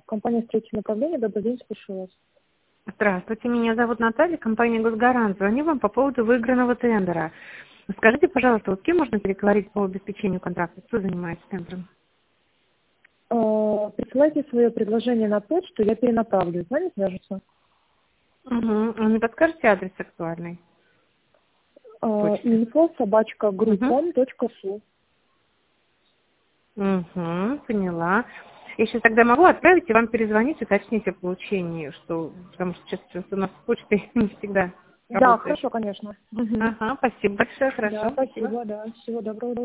Компания «Строительное управление». Добрый день, слушаю вас. Здравствуйте, меня зовут Наталья, компания «Госгарант». Звоню вам по поводу выигранного тендера. Скажите, пожалуйста, вот с кем можно переговорить по обеспечению контракта? Кто занимается тендером? Присылайте свое предложение на почту, я перенаправлю. С вами свяжутся. Угу. А не подскажете адрес актуальный? Почты. info@groupon.su. Угу, поняла. Я сейчас тогда могу отправить и вам перезвонить, уточнить о получении, потому что сейчас у нас почта не всегда Да, работает. хорошо, конечно. Мгм. Ага, спасибо большое, Да, хорошо. спасибо, да. Всего доброго.